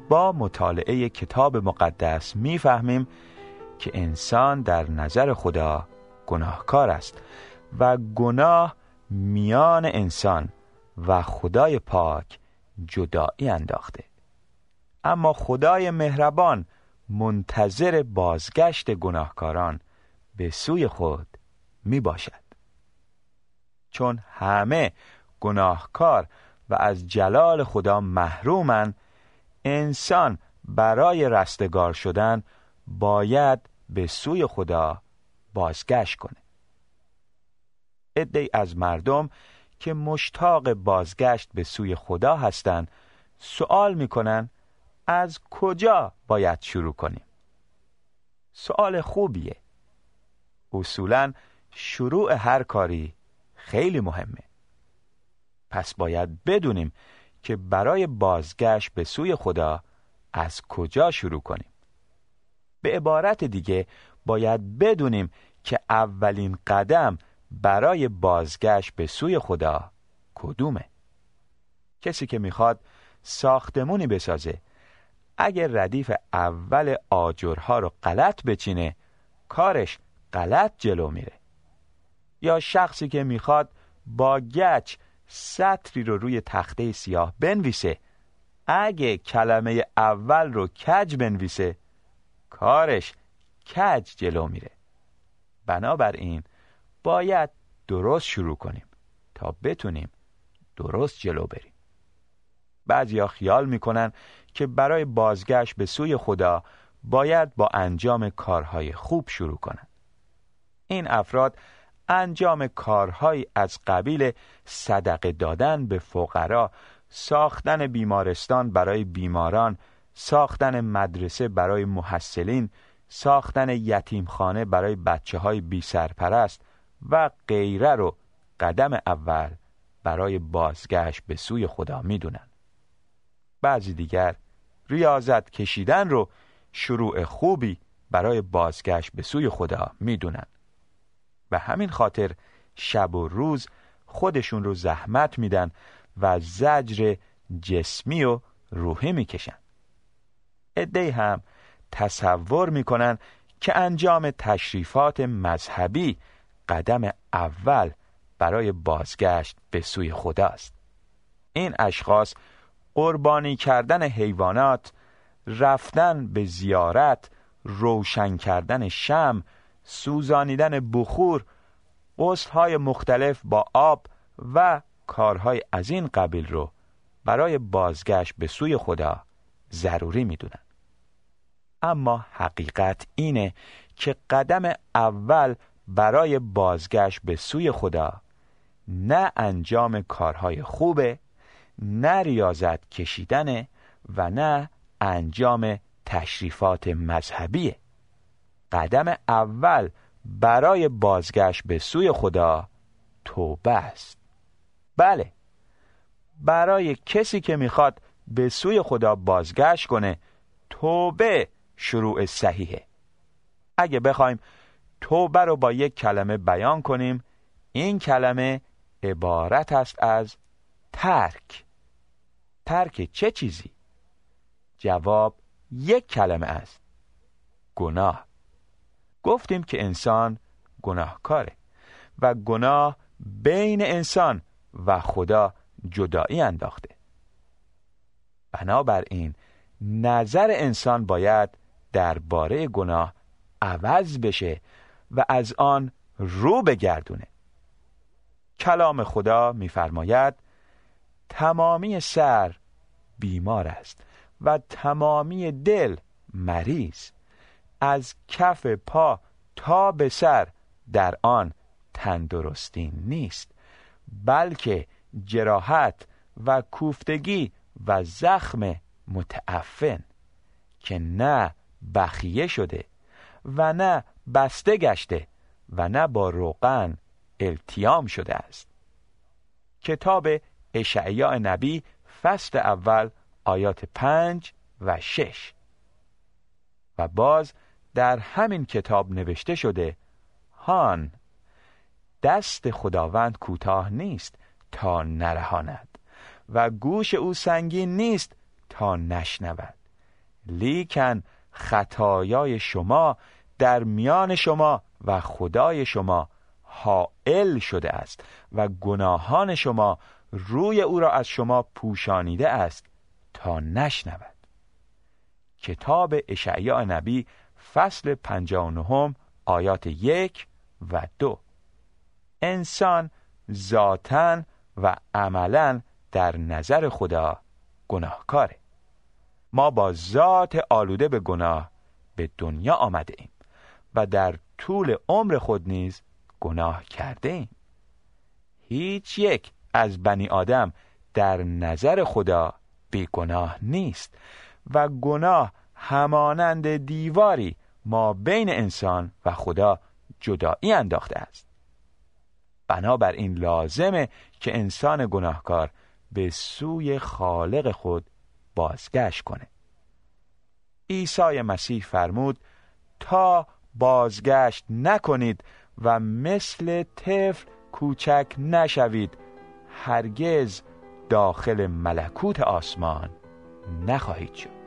با مطالعه کتاب مقدس میفهمیم که انسان در نظر خدا گناهکار است و گناه میان انسان و خدای پاک جدایی انداخته. اما خدای مهربان منتظر بازگشت گناهکاران به سوی خود می باشد. چون همه گناهکار و از جلال خدا محرومند، انسان برای رستگار شدن باید به سوی خدا بازگشت کنه. عده‌ای از مردم که مشتاق بازگشت به سوی خدا هستند سوال میکنن از کجا باید شروع کنیم؟ سوال خوبیه. اصولاً شروع هر کاری خیلی مهمه. پس باید بدونیم که برای بازگشت به سوی خدا از کجا شروع کنیم. به عبارت دیگه باید بدونیم که اولین قدم برای بازگشت به سوی خدا کدومه. کسی که میخواد ساختمونی بسازه، اگر ردیف اول آجرها رو غلط بچینه کارش غلط جلو میره. یا شخصی که میخواد با گچ سطری رو روی تخته سیاه بنویسه، اگه کلمه اول رو کج بنویسه کارش کج جلو میره. بنابراین باید درست شروع کنیم تا بتونیم درست جلو بریم. بعضیا خیال میکنن که برای بازگشت به سوی خدا باید با انجام کارهای خوب شروع کنن. این افراد انجام کارهای از قبیل صدقه دادن به فقرا، ساختن بیمارستان برای بیماران، ساختن مدرسه برای محصلین، ساختن یتیمخانه برای بچه‌های بی سرپرست و غیره رو قدم اول برای بازگشت به سوی خدا میدونن. بعضی دیگر ریاضت کشیدن رو شروع خوبی برای بازگشت به سوی خدا میدونن. به همین خاطر شب و روز خودشون رو زحمت میدن و زجر جسمی و روحی میکشن. عده‌ای هم تصور میکنن که انجام تشریفات مذهبی قدم اول برای بازگشت به سوی خداست. این اشخاص قربانی کردن حیوانات، رفتن به زیارت، روشن کردن شمع، سوزانیدن بخور، غسل‌های مختلف با آب و کارهای از این قبیل رو برای بازگشت به سوی خدا ضروری میدونن. اما حقیقت اینه که قدم اول برای بازگشت به سوی خدا نه انجام کارهای خوبه، نه ریاضت کشیدنه و نه انجام تشریفات مذهبیه. قدم اول برای بازگشت به سوی خدا توبه است. بله، برای کسی که میخواد به سوی خدا بازگشت کنه توبه شروع صحیحه. اگه بخوایم توبه رو با یک کلمه بیان کنیم، این کلمه عبارت است از ترک. ترک چه چیزی؟ جواب یک کلمه است: گناه. گفتیم که انسان گناهکاره و گناه بین انسان و خدا جدایی انداخته. بنابراین نظر انسان باید درباره گناه عوض بشه و از آن رو بگردونه. کلام خدا می‌فرماید تمامی سر بیمار است و تمامی دل مریض. از کف پا تا به سر در آن تندرستی نیست، بلکه جراحت و کوفتگی و زخم متعفن که نه بخیه شده و نه بسته گشته و نه با روغن التیام شده است. کتاب اشعیا نبی فصل اول آیات 5 و 6. و باز در همین کتاب نوشته شده: هان، دست خداوند کوتاه نیست تا نرهاند و گوش او سنگین نیست تا نشنود. لیکن خطایای شما در میان شما و خدای شما حائل شده است و گناهان شما روی او را از شما پوشانیده است تا نشنود. کتاب اشعیا نبی فصل 59 آیات 1 و 2. انسان ذاتاً و عملاً در نظر خدا گناهکاره. ما با ذات آلوده به گناه به دنیا آمده ایم و در طول عمر خود نیز گناه کرده ایم. هیچ یک از بنی آدم در نظر خدا بی گناه نیست و گناه همانند دیواری ما بین انسان و خدا جدایی انداخته است. بنابراین لازمه که انسان گناهکار به سوی خالق خود بازگشت کنه. عیسی مسیح فرمود تا بازگشت نکنید و مثل طفل کوچک نشوید، هرگز داخل ملکوت آسمان نخواهید شد.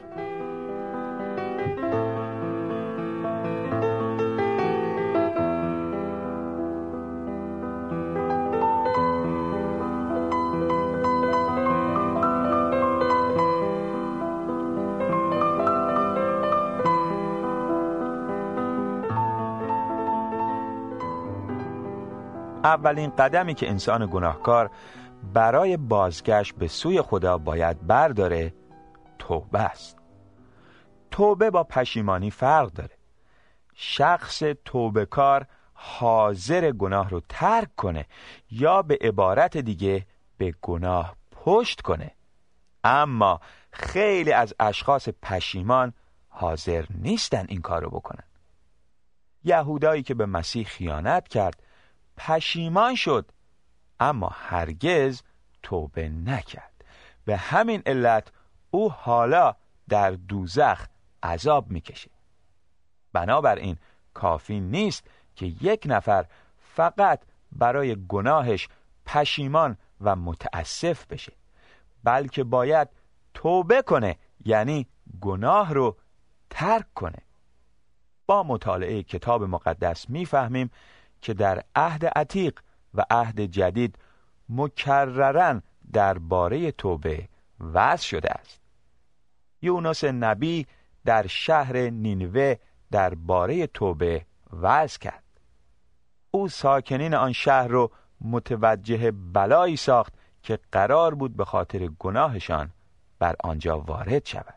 اولین قدمی که انسان گناهکار برای بازگشت به سوی خدا باید برداره توبه است. توبه با پشیمانی فرق داره. شخص توبه‌کار حاضر گناه رو ترک کنه یا به عبارت دیگه به گناه پشت کنه. اما خیلی از اشخاص پشیمان حاضر نیستن این کار رو بکنن. یهودایی که به مسیح خیانت کرد پشیمان شد اما هرگز توبه نکرد. به همین علت او حالا در دوزخ عذاب میکشه. بنابراین کافی نیست که یک نفر فقط برای گناهش پشیمان و متاسف بشه، بلکه باید توبه کنه، یعنی گناه رو ترک کنه. با مطالعه کتاب مقدس میفهمیم که در عهد عتیق و عهد جدید مکرراً درباره توبه وعظ شده است. یونس نبی در شهر نینوه درباره توبه وعظ کرد. او ساکنین آن شهر رو متوجه بلایی ساخت که قرار بود به خاطر گناهشان بر آنجا وارد شود.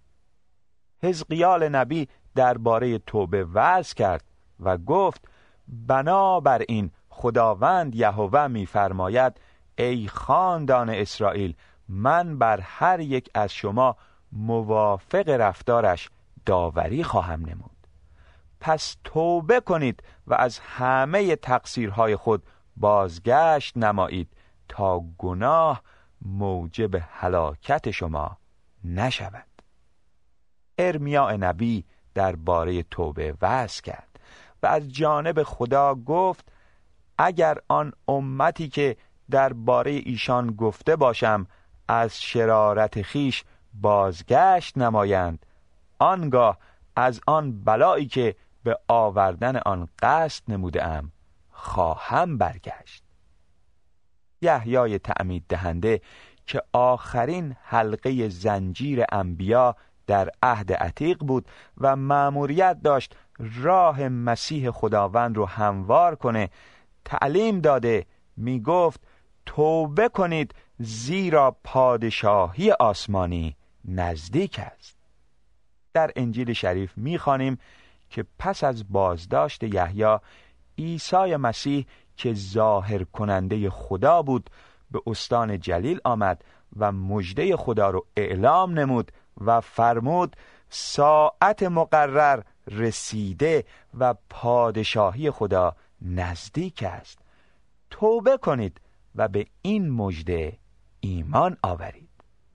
حزقیال نبی درباره توبه وعظ کرد و گفت بنابراین خداوند یهوه می‌فرماید ای خاندان اسرائیل، من بر هر یک از شما موافق رفتارش داوری خواهم نمود. پس توبه کنید و از همه تقصیرهای خود بازگشت نمایید تا گناه موجب هلاکت شما نشود. ارمیا نبی درباره توبه وعظ کرد و از جانب خدا گفت اگر آن امتی که درباره ایشان گفته باشم از شرارت خیش بازگشت نمایند، آنگاه از آن بلایی که به آوردن آن قصد نموده‌ام خواهم برگشت. یحیای تعمید دهنده که آخرین حلقه زنجیر انبیا در عهد عتیق بود و مأموریت داشت راه مسیح خداوند رو هموار کنه، تعلیم داده می گفت توبه کنید زیرا پادشاهی آسمانی نزدیک است. در انجیل شریف می خوانیم که پس از بازداشت یحیی، عیسی مسیح که ظاهر کننده خدا بود به استان جلیل آمد و مژده خدا رو اعلام نمود و فرمود ساعت مقرر رسیده و پادشاهی خدا نزدیک است. توبه کنید و به این مژده ایمان آورید.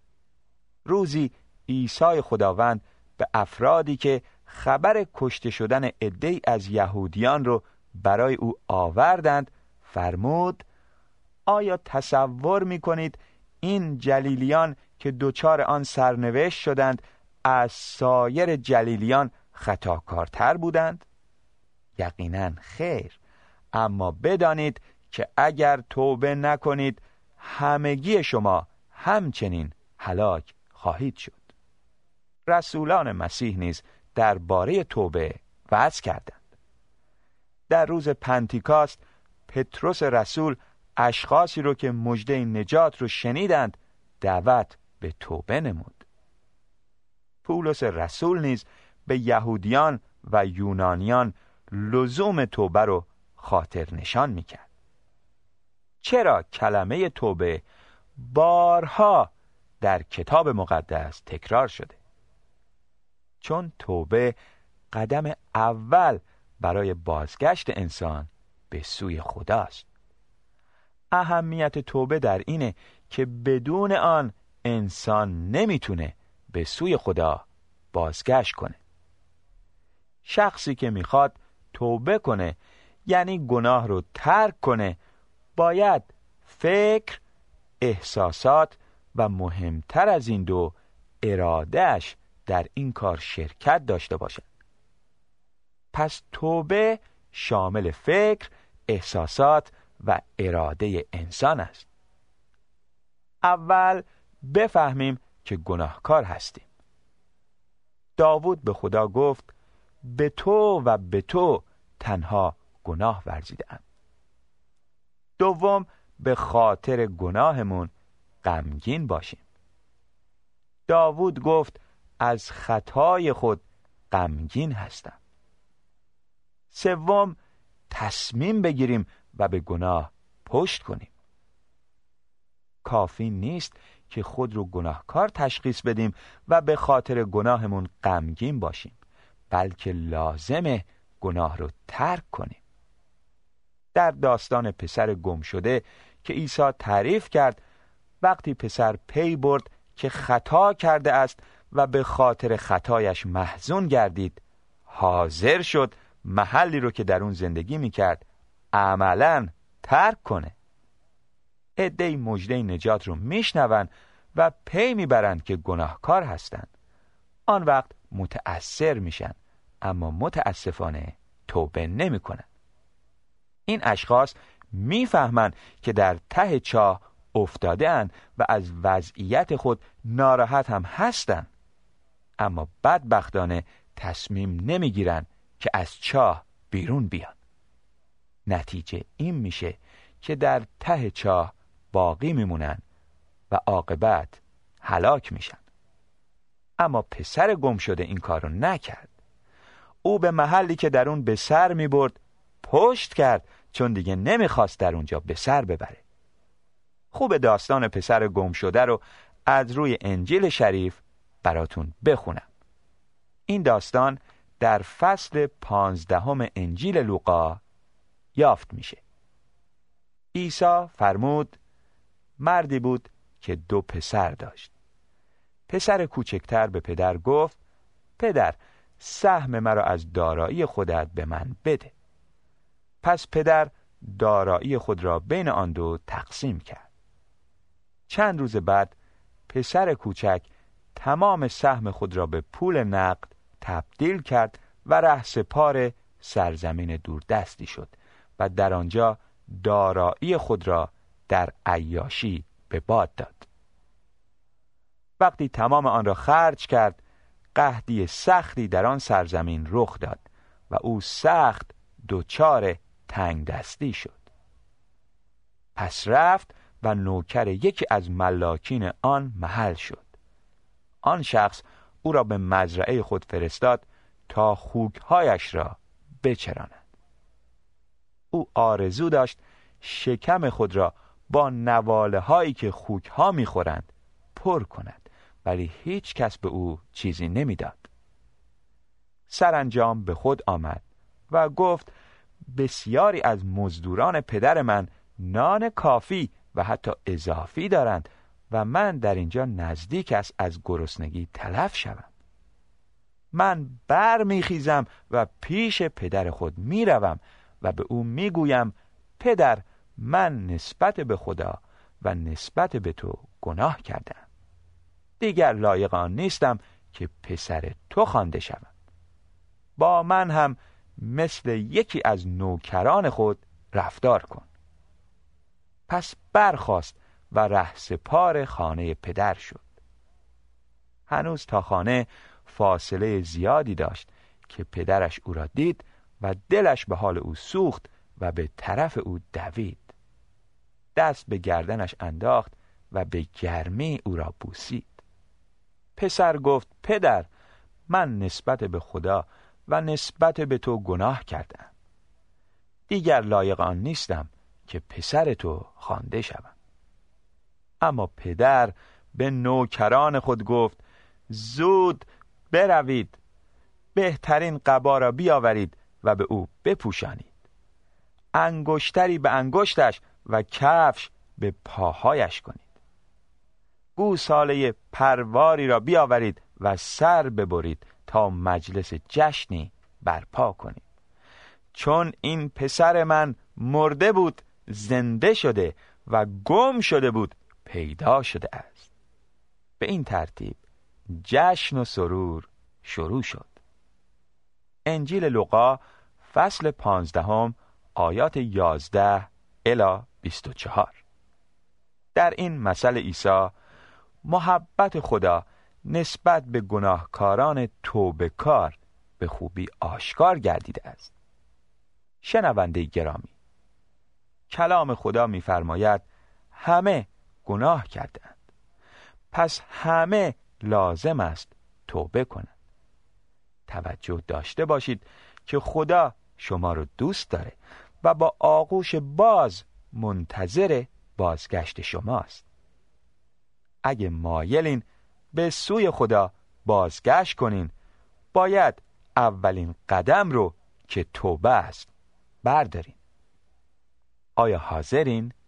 روزی عیسی خداوند به افرادی که خبر کشته شدن عده‌ای از یهودیان رو برای او آوردند فرمود آیا تصور می کنید این جلیلیان که دوچار آن سرنوشت شدند از سایر جلیلیان خطاکارتر بودند؟ یقیناً خیر. اما بدانید که اگر توبه نکنید همگی شما همچنین هلاک خواهید شد. رسولان مسیح نیز درباره توبه وعظ کردند. در روز پنتیکاست پتروس رسول اشخاصی رو که مژده نجات رو شنیدند دعوت به توبه نمود. پولس رسول نیز به یهودیان و یونانیان لزوم توبه رو خاطر نشان میکرد. چرا کلمه توبه بارها در کتاب مقدس تکرار شده؟ چون توبه قدم اول برای بازگشت انسان به سوی خداست. اهمیت توبه در اینه که بدون آن انسان نمیتونه به سوی خدا بازگشت کنه. شخصی که میخواد توبه کنه یعنی گناه رو ترک کنه باید فکر، احساسات و مهمتر از این دو ارادهش در این کار شرکت داشته باشه. پس توبه شامل فکر، احساسات و اراده انسان است. اول بفهمیم که گناهکار هستیم. داوود به خدا گفت به تو و به تو تنها گناه ورزیده‌ام. دوم به خاطر گناهمون غمگین باشیم. داوود گفت از خطای خود غمگین هستم. سوم تصمیم بگیریم و به گناه پشت کنیم. کافی نیست که خود رو گناهکار تشخیص بدیم و به خاطر گناهمون غمگین باشیم، بلکه لازمه گناه رو ترک کنیم. در داستان پسر گم شده که عیسی تعریف کرد، وقتی پسر پی برد که خطا کرده است و به خاطر خطایش محزون گردید، حاضر شد محلی رو که در اون زندگی میکرد عملاً ترک کنه. عده‌ای مژده نجات رو میشنون و پی میبرند که گناهکار هستند. آن وقت متأثر میشن اما متاسفانه توبه نمیکنن. این اشخاص میفهمند که در ته چاه افتاده اند و از وضعیت خود ناراحت هم هستند، اما بدبختانه تصمیم نمیگیرن که از چاه بیرون بیان. نتیجه این میشه که در ته چاه باقی میمونن و عاقبت هلاک میشن. اما پسر گم شده این کارو نکرد. او به محلی که در اون به سر میبرد پشت کرد، چون دیگه نمیخواست در اونجا به سر ببره. خوب داستان پسر گم شده رو از روی انجیل شریف براتون بخونم. این داستان در فصل 15 انجیل لوقا یافت میشه. عیسی فرمود مردی بود که 2 پسر داشت. پسر کوچکتر به پدر گفت پدر، سهم مرا از دارایی خودت به من بده. پس پدر دارایی خود را بین آن 2 تقسیم کرد. چند روز بعد پسر کوچک تمام سهم خود را به پول نقد تبدیل کرد و رهسپار سرزمین دوردستی شد و در آنجا دارایی خود را در عیاشی به باد داد. وقتی تمام آن را خرج کرد، قحطی سختی در آن سرزمین رخ داد و او سخت دچار تنگ دستی شد. پس رفت و نوکر یکی از ملاکین آن محل شد. آن شخص او را به مزرعه خود فرستاد تا خوکهایش را بچراند. او آرزو داشت شکم خود را با نواله هایی که خوکها میخورند پر کند، ولی هیچ کس به او چیزی نمیداد. سرانجام به خود آمد و گفت بسیاری از مزدوران پدر من نان کافی و حتی اضافی دارند و من در اینجا نزدیک است از گرسنگی تلف شوم. من برمیخیزم و پیش پدر خود میروم و به او میگویم پدر، من نسبت به خدا و نسبت به تو گناه کردم. دیگر لایق آن نیستم که پسر تو خوانده شوم. با من هم مثل یکی از نوکران خود رفتار کن. پس برخاست و رهسپار خانه پدر شد. هنوز تا خانه فاصله زیادی داشت که پدرش او را دید و دلش به حال او سوخت و به طرف او دوید. دست به گردنش انداخت و به گرمی او را بوسید. پسر گفت: پدر، من نسبت به خدا و نسبت به تو گناه کردم. دیگر لایق آن نیستم که پسر تو خوانده شوم. اما پدر به نوکران خود گفت: زود بروید، بهترین قبا را بیاورید و به او بپوشانید. انگشتری به انگشتش و کفش به پاهایش کنید. گوساله پرواری را بیاورید و سر ببرید تا مجلس جشنی برپا کنید. چون این پسر من مرده بود زنده شده و گم شده بود پیدا شده است. به این ترتیب جشن و سرور شروع شد. انجیل لوقا فصل 15 آیات 11 الی 24. در این مثل عیسی محبت خدا نسبت به گناهکاران توبه کار به خوبی آشکار گردیده است. شنونده گرامی، کلام خدا می‌فرماید همه گناه کردند، پس همه لازم است توبه کنند. توجه داشته باشید که خدا شما رو دوست داره و با آغوش باز منتظر بازگشت شماست. اگه مایلین به سوی خدا بازگشت کنین، باید اولین قدم رو که توبه است بردارین. آیا حاضرین